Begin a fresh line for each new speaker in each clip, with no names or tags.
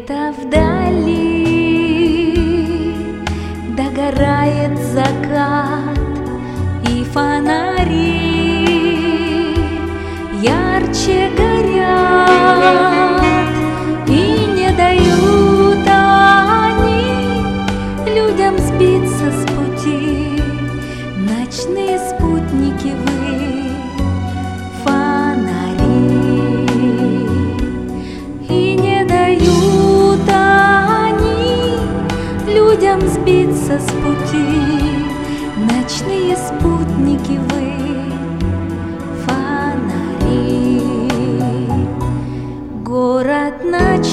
Где-то вдали догорает закат, и фонари ярче горят, и не дают они людям сбиться с пути. Ночные спутники вы, фонари, и не дают они людям сбиться с пути. Ночные спутники вы, фонари. Город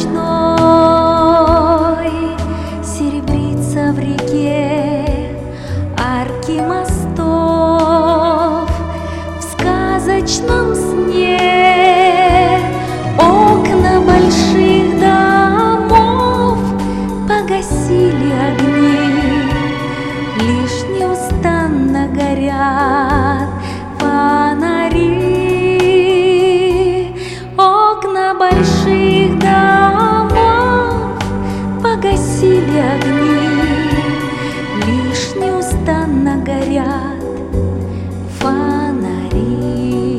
ночной серебрится в реке, арки мостов в сказочном сне, окна больших домов погасили огни, лишь неустанно горят фонари. Окна больших домов погасили огни, лишь неустанно горят фонари.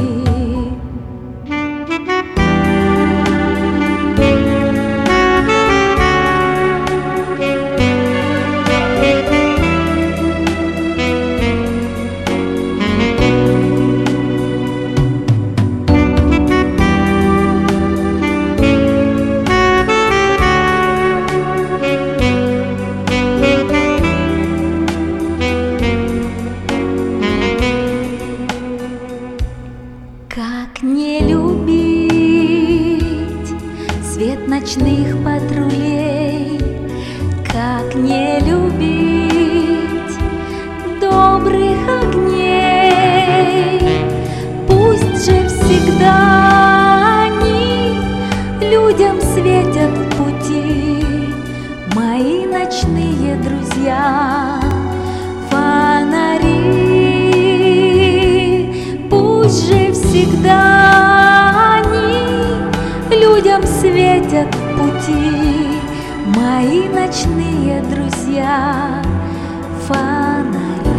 Как не любить свет ночных патрулей, как не любить добрых огней. Пусть же всегда они людям светят в пути, мои ночные друзья, фонари. Пусть же всегда они людям светят в пути, мои ночные друзья, фонари.